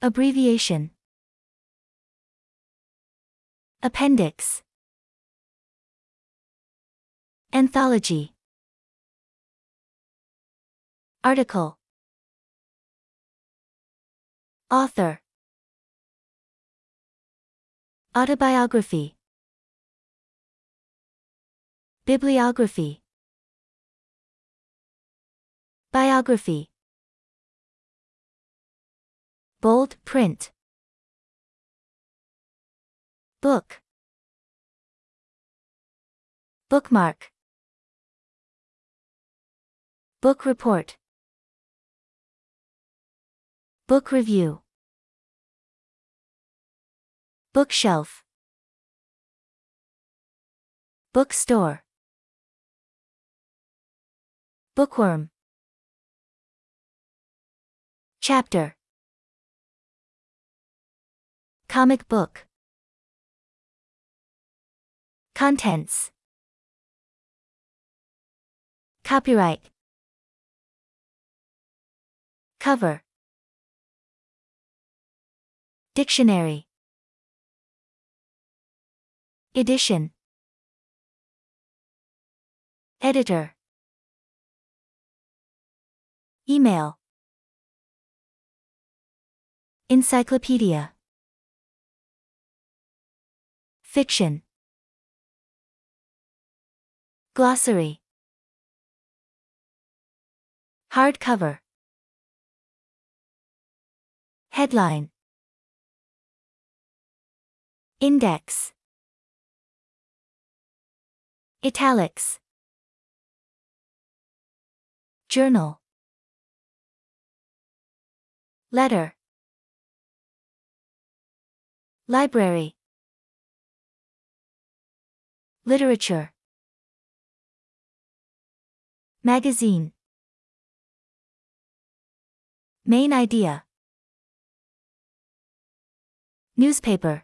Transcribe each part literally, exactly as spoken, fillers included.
Abbreviation. Appendix. Anthology. Article. Author. Autobiography. Bibliography. Biography. Bold print. Book. Bookmark. Book report. Book review. Bookshelf. Bookstore. Bookworm. Chapter. Comic book. Contents. Copyright. Cover. Dictionary. Edition. Editor. Email. Encyclopedia. Fiction. Glossary. Hardcover. Headline. Index. Italics. Journal. Letter. Library. Literature. Magazine. Main idea. Newspaper.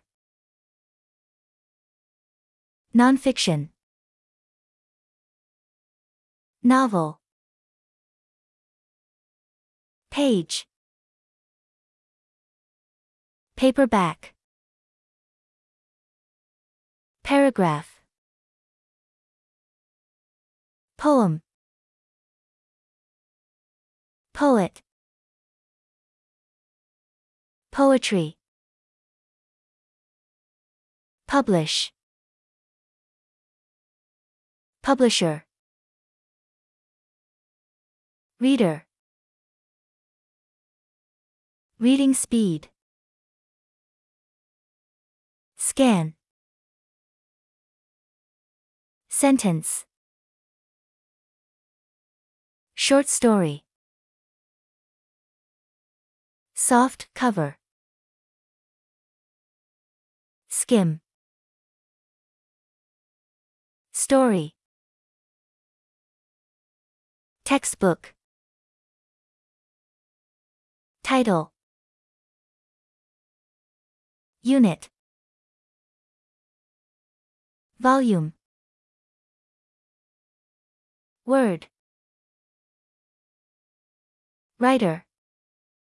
Nonfiction. Novel. Page. Paperback. Paragraph. Poem. Poet. Poetry. Publish. Publisher. Reader. Reading speed. Scan. Sentence. Short story. Soft cover. Skim. Story. Textbook. Title. Unit. Volume. Word. Writer.